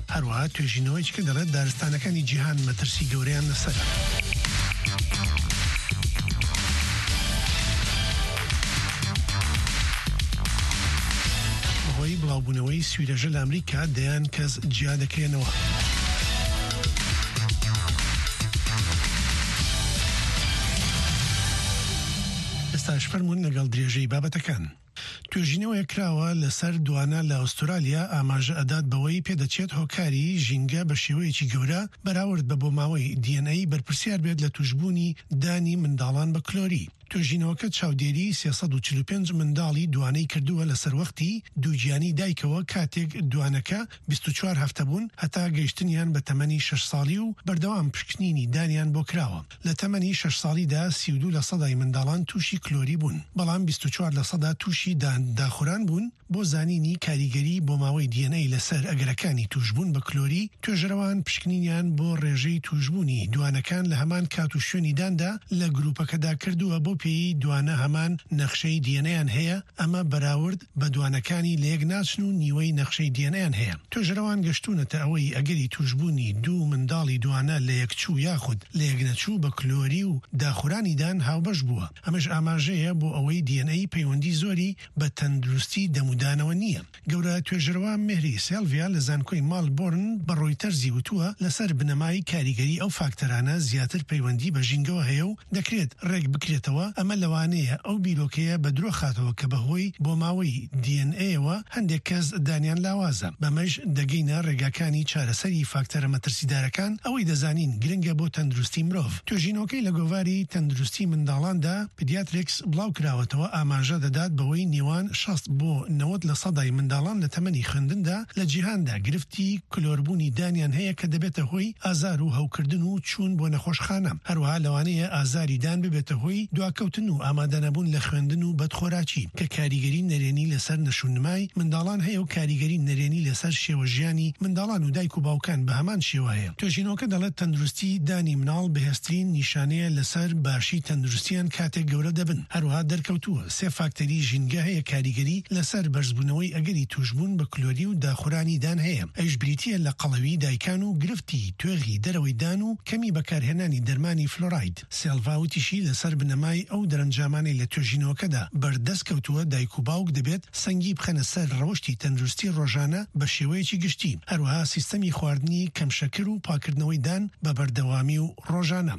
هەروەها توێژینەوەی کە دەڵێت دارستانەکانی جیهان مەترسی گەورەیان لەسەرە. بەهۆی بڵاوبوونەوەی سویرەژە لە ئەمریکا دەیان کەس جیا دەکرێنەوە. ئێستاش فەرموون لەگەڵ درێژەی بابەتەکان. توێژینەوەی کراوە لەسەر دوانە لە ئوسترالیا ئاماژە ئەدات بەوەی پێدەچێت هۆکاری ژینگە بە شێوەیەکی گەورە بەراورد بە بۆ ماوەی دی ئەن ئەی بەرپرسیار بێت لە توشبوونی دانی منداڵان بە کلۆری. توێژینەوەکە چاودێری سێسەد و چل و پێنج منداڵی دوانەی کردووە لەسەر وەختی دووگیانی دایکەوە کاتێک دوانەکە بیست و چوار هەفتە بوون هەتا گەیشتنیان بە تەمەنی شەش ساڵی و بەردەوام پشکنینی دانیان بۆ کراوە. لە تەمەنی شەش ساڵیدا سی و دوو لە سەدای منداڵان تووشی کلۆری بوون، بەڵام بیست و چوار لە سەدا تووشی داخوران بوون. بۆ زانینی کاریگەری بۆ ماوەی دی ئەن ئەی لەسەر ئەگەرەکانی توشبوون بە کلۆری، توێژەرەوان پشکنینیان بۆ ڕێژەی توشبوونی دوانەکان لە هەمان کات و شوێنی داندا لە گروپەکەدا کردووە بۆ پێی دوانە هەمان نەخشەی دی ئەن ئەیان هەیە. ئەمە بەراورد بە دوانەکانی لە یەک ناچن و نیوەی نەخشەی دی ئەن ئەیان هەیە. توێژەرەوان گەشتونەتە ئەوەی ئەگەری توشبوونی دوو منداڵی دوانە لە یەکچوو یاخود لە یەکنەچوو بە کلۆری و داخورانیدان هاوبەش بووە. ئەمەش ئاماژەیە بۆ ئەوەی دی ئەن ئەی پەیوەندی زۆری بە تەندروستی دەمودانەوە نییە. گەورە توێژەرەوە مهری سێلڤیا لە زانکۆی مالبۆرن بە ڕۆیتەرزی وتووە لەسەر بنەمای کاریگەری ئەو فاکتەرانە زیاتر پەیوەندی بە ژینگەوە هەیە و دەکرێت ڕێک بکرێتەوە. ئەمە لەوانەیە ئەو بیرۆکەیە بە درۆ خاتەوە کە بەهۆی بۆ ماوەی دی ئەن ئەیەوە هەندێک کەس دانیان لاوازە. بەمەش دەگەینە ڕێگاکانی چارەسەری فاکتەرە مەترسیدارەکان ئەوەی دەزانین گرنگە بۆ تەندروستی مرۆڤ. توێژینەوەکەی لە گۆڤاری تەندروستی منداڵاندا پدیاتریکس بڵاو کراوەتەوە ئاماژە دەدات بەوەی نێوان شەست بۆ نەوەت لە سەدای منداڵان لە تەمەنی خوێندندا لە جیهاندا گرفتی کلۆربوونی دانیان هەیە کە دەبێتە هۆی ئازار و هەوکردن و چوون بۆ نەخۆشخانە. هەروەها لەوانەیە ئازاری دان ببێتە هۆی دواکەوتن و ئامادەنەبوون لە خوێندن و بەدخۆراکی کە کاریگەری نەرێنی لەسەر نەشونمای منداڵان هەیە و کاریگەری نەرێنی لەسەر شێوە ژیانی منداڵان و دایک و باوکان بە هەمان شێوە هەیە. توێژینەوەکە دەڵێت تەندروستی دانی مناڵ بەهێزترین نیشانەیە لەسەر باشی تەندروستیان کاتێک گەورە دەبن. هەروەها دەرکەوتووە سێ فاکتەری ژینگە هەیە کاریگەری لەسەر بەرزبوونەوەی ئەگەری توشبوون بە کلۆری و داخورانی دان هەیە. ئەوش بریتیە لە قەڵەوی دایکان و گرفتی توێغی دەرەوەی دان و کەمی بەکارهێنانی دەرمانی فلۆراید. سێلڤاوتیشی لەسەر بنەمای ئەو دەرەنجامانەی لە توێژینەوەکەدا بەردەست کەوتووە دایک و باوک دەبێت سەنگی بخەنە سەر ڕەوشی تەندروستی ڕۆژانە بە شێوەیەکی گشتی. هەروەها سیستەمی خواردنی کەمشەکر و پاکردنەوەی دان بە بەردەوامی و ڕۆژانە.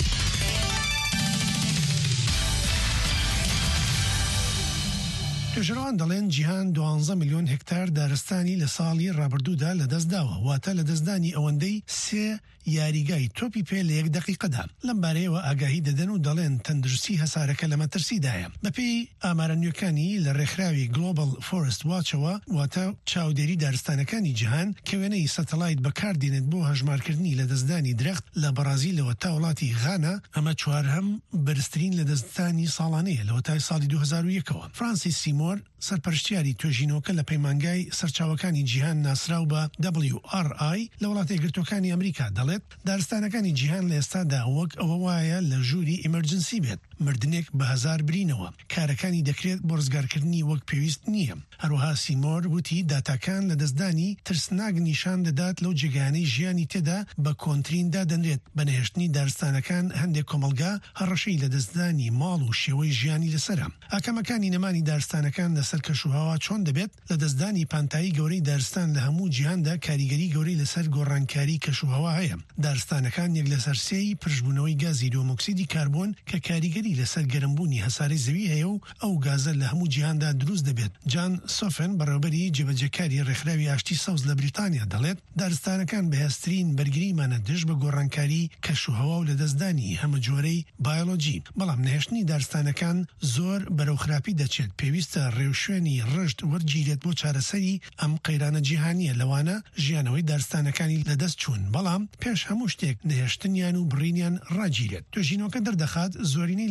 توێژەرەوان دەڵێن جیهان دوانزە ملیۆن هکتار دارستانی لە ساڵی ڕابردوودا لەدەستداوە، واتە لە دەستدانی ئەوەندەی سێ یاریگای تۆپی پێ لە یەک دقیقەدا. لەم بارەیەوە ئاگاهی دەدەن و دەڵێن تەندروستی هەسارەکە لە مەترسیدایە. بەپێی ئامارە نوێکانی لە ڕێکخراوی گلۆبال فۆرست واچەوە، واتە چاودێری دارستانەکانی جیهان کە وێنەی سەتەلایت بەکاردێنێت بۆ هەژمارکردنی لە دەستدانی درەخت لە بەرازیلەوە تا وڵاتی غانا، ئەمە چوارهەم بەرزترین لە دەستدانی ساڵانەیە لە وەتای ساڵی دوو هەزار و یەکەوە. فرانسیس سیمۆر سەرپەرشتیاری توێژینەوەکە لە پەیمانگای سەرچاوەکانی جیهان ناسراو بە دبلیو ئار ئای لە وڵاتە یەکگرتوەکانی ئەمریکا دەڵێت دارستانەکانی جیهان لە ئێستادا وەک ئەوە وایە لە ژووری ئیمەرجنسی بێت، مردنێک بە هەزار برینەوە، کارەکانی دەکرێت بۆ ڕزگارکردنی وەک پێویست نییە. هەروەها سیمۆر وتی داتاکان لە دەستدانی ترسناک نیشان دەدات لەو جێگانەی ژیانی تێدا بە کۆنتریندا دەنرێت. بەنهێشتنی دارستانەکان هەندێک کۆمەلگا هەڕەشەی لە دەستدانی ماڵ و شێوەی ژیانی لەسرە. ئاکەمەکانی نەمانی دارستانەکان لەسەر کەشوهاوا چۆن دەبێت لە دەستدانی پانتایی گەورەی دارستان لە هەموو جیهاندا کاریگەری گەورەی لەسەر گۆڕانکاری کەشوهاوا هەیە. دارستانەکان یەک لەسەر سێی پشبوونەوەی گازی دۆمۆکسیدی کاربۆن کە کاریگەری لەسەر گەرمبوونی هەساری زەوی هەیە و ئەو گازە لە هەموو جیهاندا دروست دەبێت. جان سۆفن بەڕێوەبەری جێبەجێکاری ڕێکخراوی ئاشتی سەوز لە بریتانیا دەڵێت دارستانەکان بەهێزترین بەرگریمانە دژ بە گۆڕانکاری کەشوهەوا و لە دەستدانی هەمە جۆرەی بایۆلۆجی. بەڵام نەهێشتنی دارستانەکان زۆر بەرەو خراپی دەچێت. پێویستە ڕێوشوێنی ڕژد وەرگیرێت بۆ چارەسەری ئەم قەیرانە جیهانیە لەوانە ژیانەوەی دارستانەکانی لەدەست چوون، بەڵام پێش هەموو شتێک نەهێشتنیان و بڕینیان ڕاگیرێت. توێژینەوەکە دەردەخات زۆرینەی لە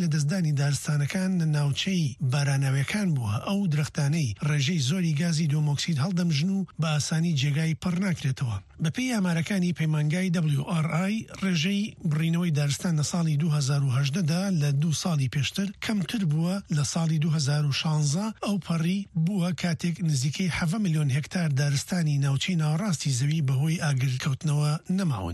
لەدەستدانی دارستانەکان ناوچەی باراناویەکان بووە ئەو درەختانەی ڕێژەی زۆری گازی دۆمۆکسید هەڵدەمژن و بە ئاسانی جێگای پڕ ناکرێتەوە. بەپێی ئامارەکانی پەیمانگای دبلیو ئار ئای ڕێژەی بڕینەوەی دارستان لە ساڵی دوو هەزار و هەژدە دا لە دوو ساڵی پێشتر کەمتر بووە لە ساڵی دوو هەزار و شانزە ئەو پەڕی بووە کاتێک نزیکەی حەڤە ملیۆن هێکتار دارستانی ناوچەی ناوەڕاستی زەوی بەهۆی ئاگرکەوتنەوە نەماون.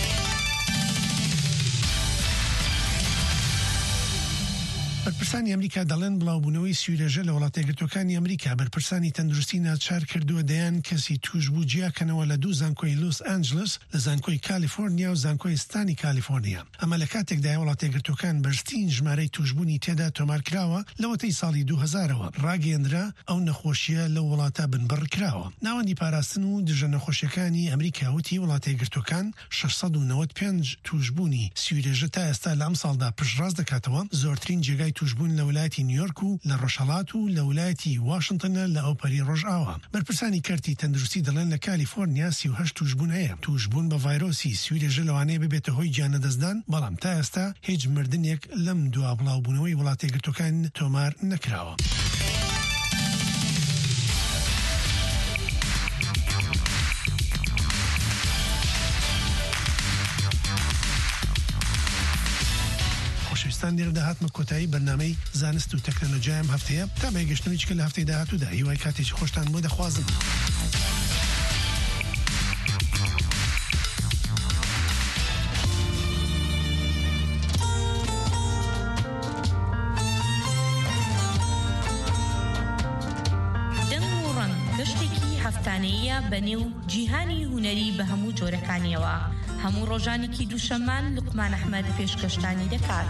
بەرپرسانی ئەمریکا دەڵێن بڵاوبوونەوەی سوورێژە لە وڵاتە یەکگرتووەکانی ئەمریکا بەرپرسانی تەندروستی ناچار کردووە دەیان کەسی توش بوو جیاکەنەوە لە دوو زانکۆی لۆس ئانجلس لە زانکۆی کالیفۆرنیا و زانکۆی ستانی کالیفۆرنیا. ئەمە لە کاتێکدا وڵاتە یەکگرتووەکان بەرزترین ژمارەی توشبوونی تێدا تۆمار کراوە لەوەتەی ساڵی دوو هەزارەوە ڕاگەیەندرا ئەو نەخۆشیە لە وڵاتە بنبڕ کراوە. ناوەندی پاراستن و دژە نەخۆشیەکانی ئەمریکا وتی وڵاتە یەکگرتووەکان شەشسەد و نەوەت و پێنج توشبوونی سوورێژە تا ئێستا لە ئەم ساڵدا پشتڕاست دەکاتەوە. زۆرترین جێگای توشبوون لە وڵاتی نیویۆرک و لە ڕۆژهەڵات و لە وڵاتی واشنگتنە لە ئەوپەری ڕۆژئاوا. بەرپرسانی کەرتی تەندروستی دەڵێن لە کالیفۆرنیا سی و هەشت توشبوون هەیە. توشبوون بە ڤایرۆسی سوورێژە لەوانەیە ببێتە هۆی گیانەدەستدان، بەڵام تا ئێستا هیچ مردنێک لەم دوا بڵاوبوونەوەی وڵاتە یەکگرتووەکان تۆمار نەکراوە. دێر داهاتمە کۆتایی بەرنامەی زانست و تەکنۆلۆژیام هەفتەیە تا بەیگەشتنەوەی چکە لە هەفتەی داهاتوودا هیوای کاتێکی خۆشتان بۆ دەخوازم. دەنگ و ڕەنگ گەشتێکی هەفتانەیە بەنێو جیهانی هونەری بە هەموو جۆرەکانیەوە. هەموو ڕۆژانێکی دووشەمان لوقمان ئەحمەد پێشکەشتانی دەکات.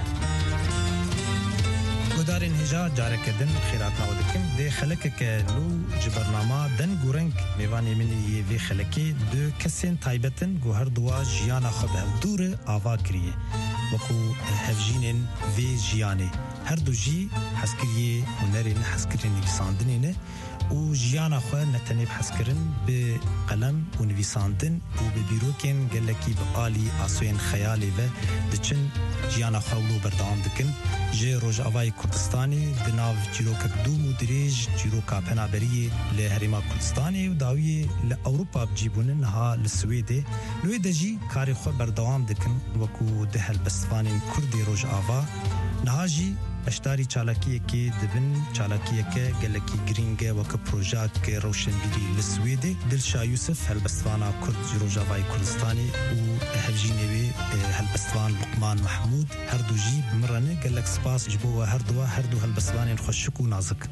گودارên hêja carekedin xêratnawe dikin dê xelekeke nû ji bernama deng û reng mêvanê min yê vê xelekê du kesên taybetin gu her duwa jiyana xwe bi hevdûre ava kiriye wekû hevjînên vê jiyanê her du jî hezkiriyê hunerên hezkirên nivîsandinê ne û jiyana xwe ne tenê bi hezkirin bi qelem û nivîsandin û bi bîrokên gelekî bi alî asûyên xeyalê ve diçin jiyana xwe wilo berdewam dikin. Ji Rojavayê Kurdistanê di nav çîrokek dûm û dirêj çîroka penaberiyê li Herêma Kurdistanê û dawiyê li Ewropa bicîbûnin ha li Swêdê li wê de jî karê xwe berdewam dikin wekû di helbestvanên Kurdê Rojava niha jî beşdarî çalakiyekê dibin çalakiyeke gelekî girîng e weke projeyeke rewşenbîrî li Swêdê. Dilşa Yusuf helbestvana Kurd ji Rojavayê Kurdistanê û hevjînê wê helbestvan Luqman Mahmûd her du jî bimirane gelek spas ji bo we her du her du helbestvanên xweşik û nazik.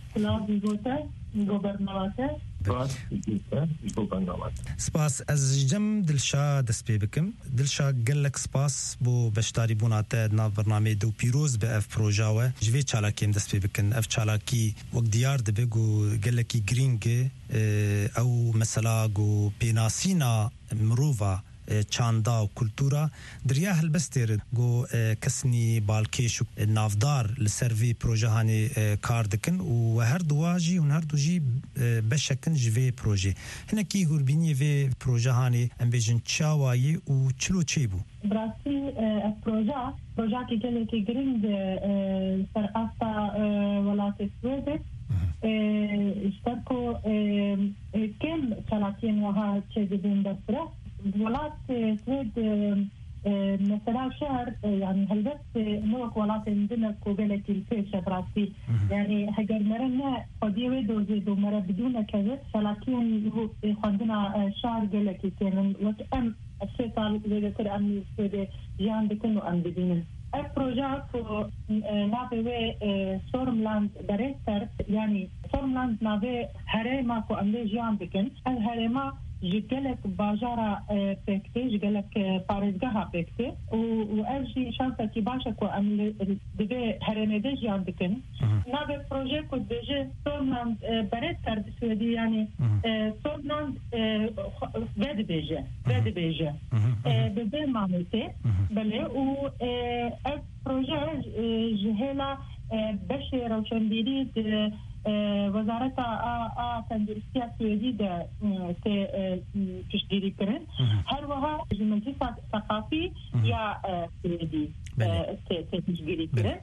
سپاس ez ji cem Dilşa dest pê bikim. Dilşa gelek spas bo beşdarî bûna te nav bernamê de pîroz bi ev proja we ji vê çalakiyên dest pê bikin. Ev çalakî wek diyar dibe got gelekî girîng e ew mesela got pênasîna mirova çanda û kultura diriya helbestê got kesnî balkêş û navdar li ser vê projehanê kar dikin û her duwa jî hûn her du jî beşekin ji vê projê. Hinekî hûrbîniyê vê projehanê em bêjin çawayê û çilo çê bû. Brastî ev proja projeyekî gelekî giring ser asta welatê Swêdê ji ber ku kêm çalakiyên wiha çêdibîn destpirê ولات سويد مثلا شهر يعني هلبس نوك ولات عندنا كوجلة الفيش براسي يعني هجر مرنا قديوة دوزي دو مرة بدون كذا لكن هو عندنا شهر جلة كمان وكأم الشيطان ذكر أم سويد جان بكنو أم بدين البروجكت نافي سورملاند دريستر يعني سورملاند نافي هريما كو أم جان بكن الهريما جلك باجارة بكتي جلك بارزجها بكتي وأجي شانسة كباشة كو أم دبي هرميدي جان بكن نابي بروجيكو دجي سورناند بريتر بسويدي يعني سورناند فيد بيجي فيد بيجي ببي مامتي بلي و البروجي جهلا بشي روشنبيري وزارت آ تندرستی سوئدی ده تشکیل کردن هر وها جمعیت ثقافی یا سوئدی تشکیل کردن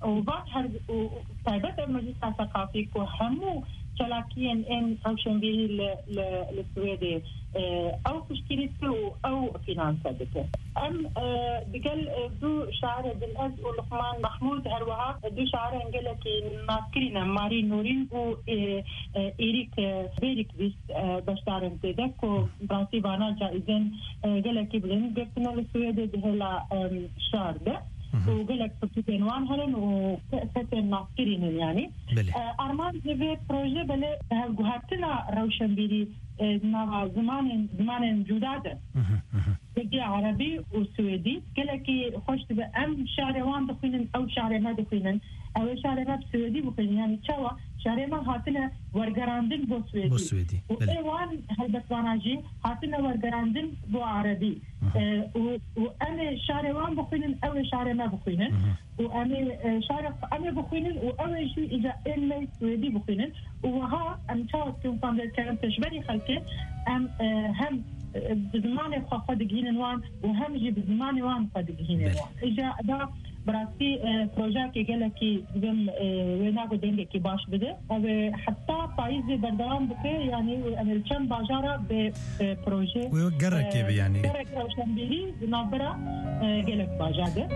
وبعد هر تايبت المجلس الثقافي كو همو شلاكيا ان روشنبيري للسويدي او تشكيلته او فينانساتك ام بقال دو شعر بالأز ولقمان محمود هروها دو شعر انجلك ناكرين ماري نورين و إيريك بيريك بيس بشتار انتدك و براسي بانا جائزين قالك بلين بيبتنا للسويدي بهلا شعر ده وقالك بتوتين وان هلن وفتن ناصرين يعني أرمان زي بروجي بلي هاتنا روشنبيري نوا زمان زمان جداده بدي عربي وسويدي قالك خوش تبقى أم شعر وان دخينن أو شعر ما دخينن أو شعر ما بسويدي بخينن يعني تشوا شعر ما هاتنا ورقراندن بو سويدي بو سويدي وإيوان هالبسواناجي هاتنا ورقراندن بو عربي وأنا شعر وان بخينن أو شعر ما بخينن وأنا شعر أنا بخينن وأول شيء إذا إني سويدي بخينن وها أم تشوا كم فان الكلام تشبري خلكي أم هم بزمان خاصة دقيقين وان وهم جي بزمان وان قدقيين وان إجا دا براسي بروجا كي قالكي بم ويناغو دينجي كي باش بده وحتى بايزي بردوام بكي يعني أمريكان باجارة ببروجي ويقرر كيف يعني قرر روشنبيري بنابرة قالك باجادة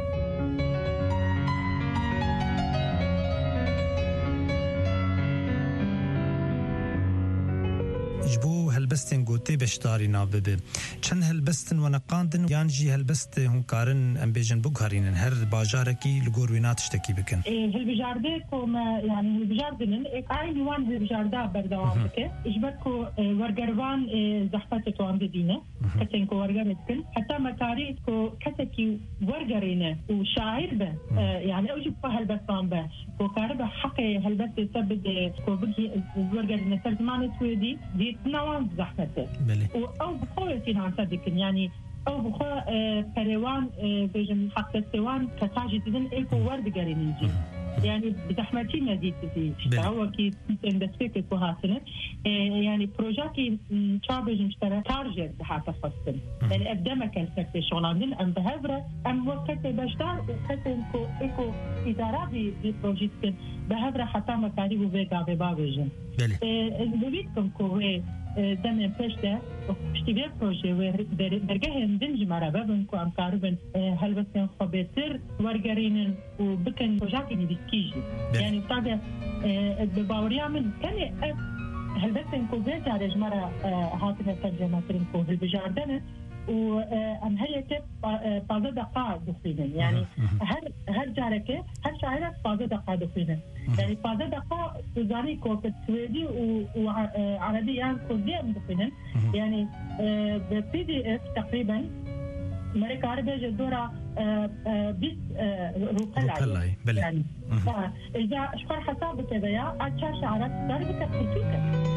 جبو هلبستن قوتي بشتاري ناببه چند هلبستن ونقاندن يانجي هلبست هنكارن ام بيجن بوغارينن هر باجاركي لغوروينات تشتكي بكن هالبجاردة كوما يعني هالبجاردن اي وان هالبجارده بردوام بك اجبركو ورغروان زحفته توان بدينه كتنكو ورغرتكن حتى مكاريكو كتكي ورغرينه وشاعر به يعني اوجب هالبستان به وكاربه حقي هلبست سبد كو بجي ورغرنا ترجمان سويدي دي نوان زحمته او بخوة فينانساتك يعني او بخوة بريوان بيجن حق السوان كتاجي تدن ايكو ورد قرينيجي يعني بزحمتي مزيد تزيد هو كي تندسفيك وهاتنا يعني بروجاكي شابج مشترى تارجت بحاطة فصل يعني أبدامك الفكرة شغلان أم بهذرة أم وقت بشتار وقت إنكو إيكو إدارة ببروجيتكن بهذرة حتى مكاريبو بيقا ببابيجن ببيتكم كوهي دمين بشته وشتبه بروجي ورقهم دنج مرابا بنكو أم كاربن هلبسين خبيتر ورقرينن وبكن بروجاكي ندسكيجي يعني طاقة بباوريا من كان هلبسين كو بيجا رجمرة هاتنا ترجمة ترنكو هالبجاردنة وأم هي كيف بعض دقائق دخينا يعني هر هر جاركة هر شاعرة بعض دقائق دخينا يعني بعض دقائق تزاني كوكت سويدي وعربي يعني كردية دخينا يعني ببي دي اف تقريبا مريك عربية جدورة بيس روكلاي يعني إذا شكر حسابك إذا يا أشار شعرات ضربك بتوكا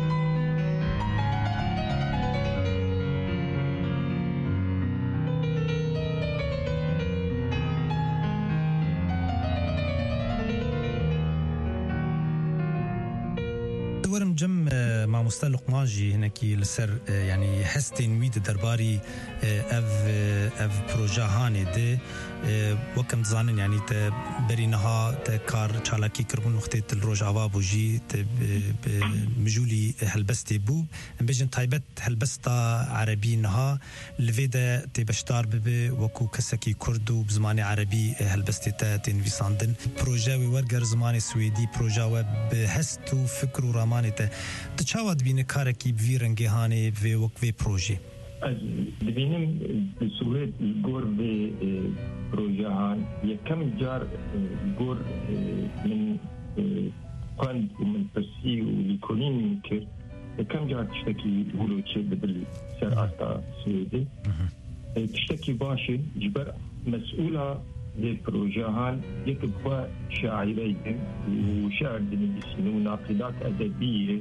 ورم جم مع مستلق ماجي هناكي لسر يعني حستين ويد درباري اف اف بروجا هاني دي وكم زانن يعني برينها تكار چالاكي كربون نقطه الروج عوابو جي مجولي هلبستي بو بيجن تايبت هلبستا عربي نها لفيدا تبشتار ببي وكو كسكي كردو بزماني عربي هلبستي تا تنفيساندن بروجا وورجر زماني سويدي بروجا وبهستو فكرو راماني تا تشاود بين كاركي بفيرنجي هاني في وقفي بروجي دبینیم سوید گور به پروژهان یکم جار گور من قند و من پرسی و لیکولین که یکم جار تشتکی ولوچه بدل سر آستا سویده تشتکی باشه جبر مسئوله ذي بروجهان يكتبوا شاعرين وشعر دنيسين وناقدات أدبية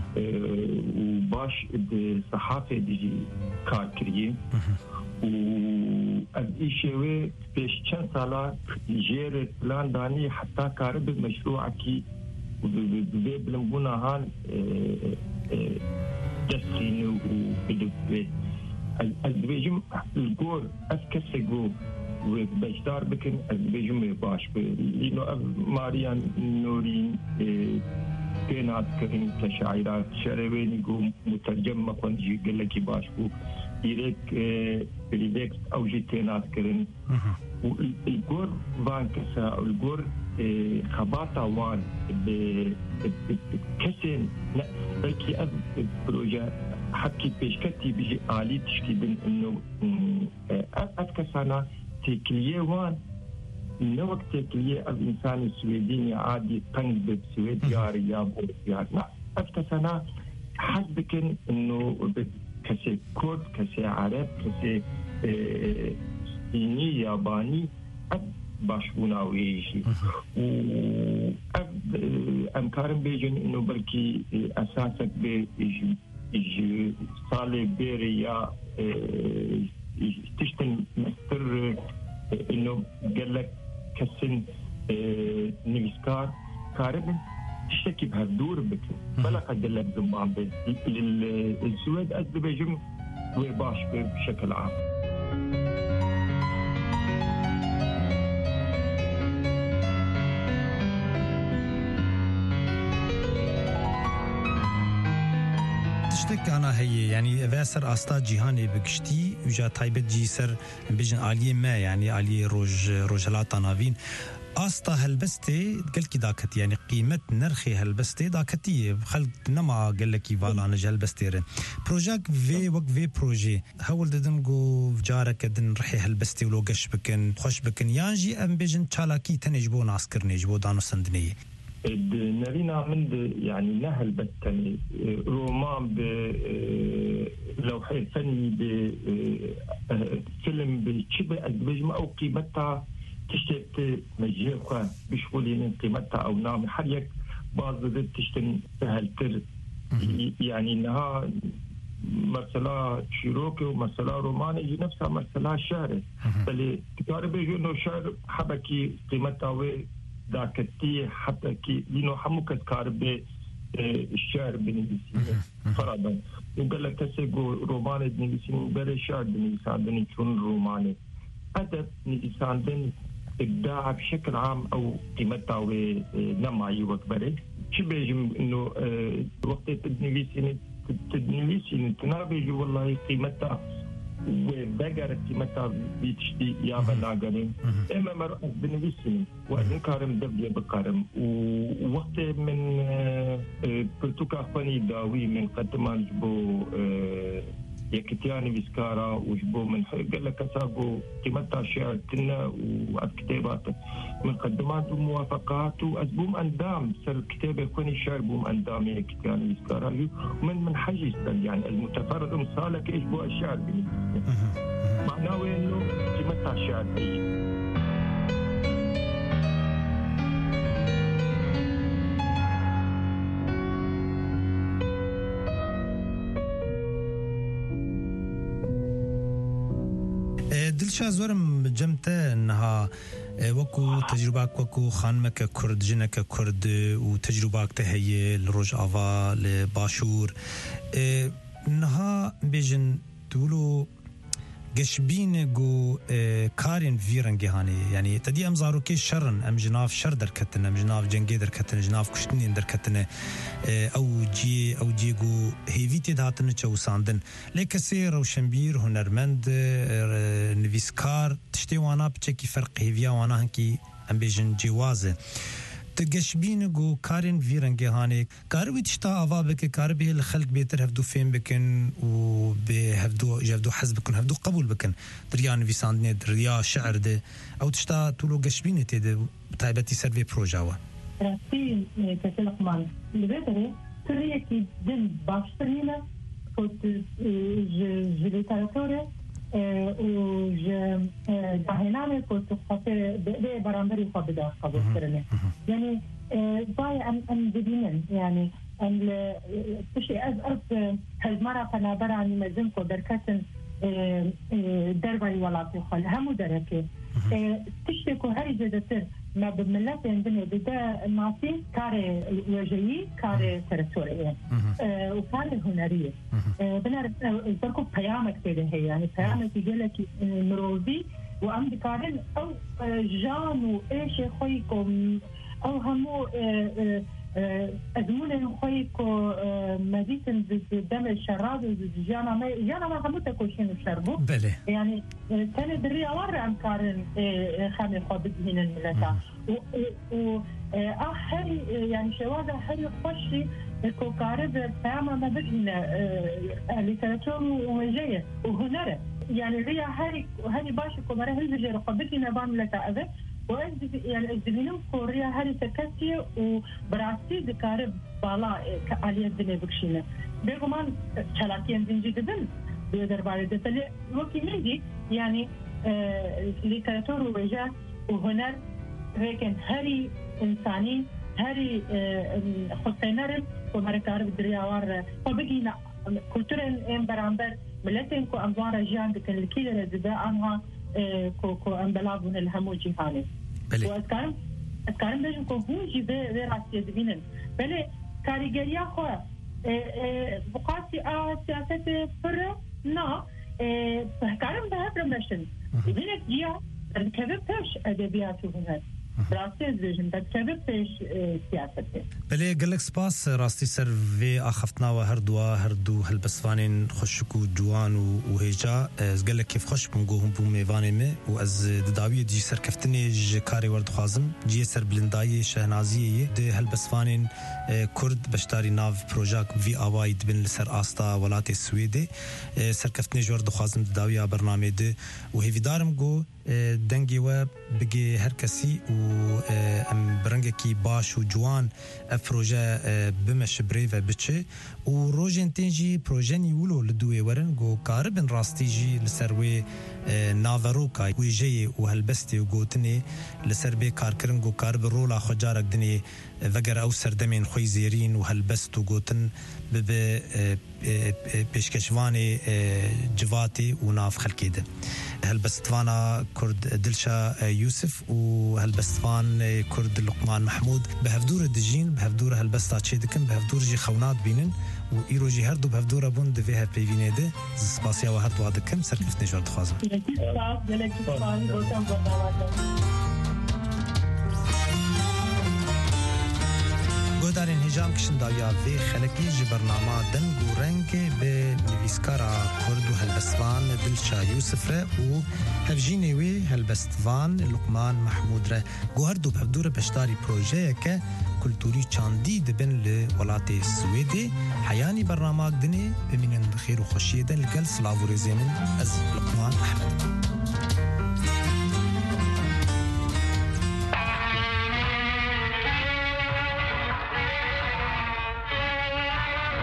وباش الصحافة دي كاكرية وأبدي شوي بيش كان سالا جير بلان داني حتى كارب مشروع كي وبي بلنبونا هان دسين وبدو البيجم الجور أسكسجو وبشدار بكن بيجمع باش لأنه ماريان نورين كانت كرين كشاعرات شعرين يقوم مترجم مكان جي قال لك باش بو يريك بريدكس أو جي كانت كرين والجور وان كسا الجور خباطة وان بكسين بلكي أب بروجة حكي بيشكتي بيجي آلي تشكيدن إنه أتكسانا تكليه وان نوك تكليه أب إنسان السويديني عادي تنج بالسويد ياري يابو يار لا أتكسانا حسبكن إنه كسي كورد كسي عرب كسي صيني ياباني أب باشبونا ويشي وأب أمكارن بيجن إنه بلكي أساسك بيجي صالح بيري يا تشتن مستر إنه قال لك كسن نيسكار كاربن تشتكي بهالدور بك بلا قد لك زمان بس للسويد أذربيجان وباش بشكل عام. تشتك أنا هي يعني فاسر أستا جهاني بقشتي وجا تايبت جيسر بيجن آلية ما يعني آلية روج روجلات نافين أستا هالبستي قال كي داكت يعني قيمة نرخي هالبستي داكتي خلق نما قال لك يفعل أنا جهل بستيرن بروجاك في وق في بروجي هول ددن جو جارك دن رحي هالبستي ولو قش بكن خوش بكن يانجي أم بيجن تشالاكي تنجبو ناسكر نجبو دانو سندنية نرينا من يعني نهل بتني رومان بلوحي فني بفيلم بشبه البجمة أو قيمتها تشتت مجيخة بشغلين قيمتها أو نام حريك بعض ذات تشتن سهلتر يعني إنها مرسلا شيروكي ومرسلا روماني يجي نفسها مرسلا شعر بل تقارب يجي إنه شعر حبكي قيمتها داكتي حتى كي لأنه حموكت كارب الشعر بنيسين فرضا وقال لك تسيقو روماني بنيسين بلا شعر بنيسان بني تكون روماني أدب نيسان بن إبداع بشكل عام أو قيمتها ونمعي وكبري شبيجم إنه وقت تدنيسين تدنيسين تنابيجي والله قيمتها وبقرة قيمتها بيتشتي يا بناقرين إما مرأة بنويسين وأن كارم دبلي بكارم ووقت من برتوكا أخواني داوي من قدمان جبو يكتياني بسكارا وجبو من قال لك أسابو قيمتها شعر تنا وكتابات من قدمات وموافقات وأسبوم أندام سر كتابة أخواني شعر بوم أندام يكتياني بسكارا ومن من حجز يعني المتفرد مصالك إيش بو الشعر بني معناه إنه قيمتها الشعر بني دلشا زورم جمته انها وكو تجرباك وكو خانمك كرد جنك كرد وتجرباك تهي لروج افا لباشور انها بيجن تقولوا قشبين جو كارين فيرنجي هاني يعني تدي ام زاروكي شرن ام جناف شر دركتنا ام جناف جنجي دركتنا جناف كشتنين دركتنا او جي او جي جو هيفيتي داتن تشو ساندن لكسي روشنبير هنرمند نفيسكار تشتي وانا بتشكي فرق هيفيا وانا هنكي ام بيجن جوازه تقشبين جو كارين فيرنجي هاني كاربي تشتا أفابك كاربي الخلق بيتر هفدو فين بكن وبهفدو جفدو حزب بكن هفدو قبول بكن دريان في ساندني دريا شعر ده أو تشتا تولو قشبين تيد تايبتي سيرفي بروجاوا راسي كسلق مان لبدري تريكي دن باشترينا كنت جليتاراتوري وج دهنامي كنت خاطر بقى برامبري خابدا قبل سرنا يعني باي أم أم بدينن يعني أم تشي أز أرض هالمرة فأنا برا عني مزنكو دركتن دربي ولا تخل همو دركة تشتكو هاي جدتر ما بملات عندنا بدا ناسي كاري وجهي كاري ترتورية وكاري هنرية بنعرف بركو بيامك كده هي يعني بيامك يقولك مروزي وام دكارن او جانو ايش خويكم او همو ازمون خويكو مزيد دم الشراب جانا ما جانا ما همو تكوشين الشربو بله يعني كان دري اور ام كارن خامي خابد من الملتا و اخر يعني شواذا حلو خوشي الكوكارب تماما ما بدنا ليتراتور ومجيه وهنره يعني ريا هاري هاري باشا كمرة هل رقبتنا بعمل كأذى وأنت يعني الزميلين كوريا هاري تكسي وبراسي ذكر بالا كعليا الدنيا بكشينة بيقومان شلاكين زنجي دبل بيقدر بعد ذلك وكي مندي يعني ليتراتور ومجيه وهنر لكن هاري إنساني هاري خصينر ومرة كارب درياوار فبقينا كلتورا برامبر ملتين كو أموار جان دكن الكيلة لزباء عنها كو كو أمبلابون الهمو جيهاني وأذكارم أذكارم بيجن كو هون جيبه ويراسي دبينن بلي كاريجريا خواه بقاسي آه سياسة فرة نا فهكارم بهبرم بشن بينك جيا ركبه بيش أدبياتو هنر راستی زیجن دکتر پیش سیاسته. بله گلک سپاس راستی سر و آخفتنا و هر دوا هر دو هالبسوانین خوشکو جوان و هجا از گلک کیف خوش بنگو هم بوم میوانه می و از داوی جی سر کفتنی ج کاری ورد خوازم جی سر بلندای شهنازیه ده هالبسوانین کرد بشتاری ناو پروژاک وی آواید بن لسر آستا ولات سویده سر کفتنی جورد خوازم داوی برنامه ده و هیویدارم گو دنگی و بگی هر کسی و ام برنگه کی باش و جوان افروژه بمش بری و بچه و روژن تنجی پروژنی ولو لدوی ورن گو کاربن راستی جی لسروی ناوروکای ویجی و هلبستی و گوتنی لسر بی کارکرن گو کارب رولا خجارک دنی وگر او سردمین خوی زیرین و هلبست و گوتن به پیشکشوانی جواتی و ناف خلکی ده هلبستوانا كرد دلشا يوسف وهلبستوان كرد لقمان محمود بهفدور دجين بهفدور هلبستا تشيدكن بهفدور جي خونات بينن وإيرو جي هردو بهفدور بون دفيها بيفيني ده سباسيا وهردو هادكم سركفتني جورد خوازم گودارین هجام کشن داویا وی خلکی جبرنامه دن گو رنگ به نویسکارا کرد و هلبستوان دلشا یوسف ره و هفجینی وی هلبستوان لقمان محمود ره گو هر دو بهدور بشتاری پروژه که کلتوری چاندی دبن لولات سویدی حیانی برنامه دنی بمینن خیر و خوشی دن لگل سلاو رزیمن از لقمان احمد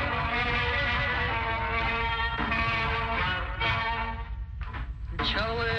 Ciao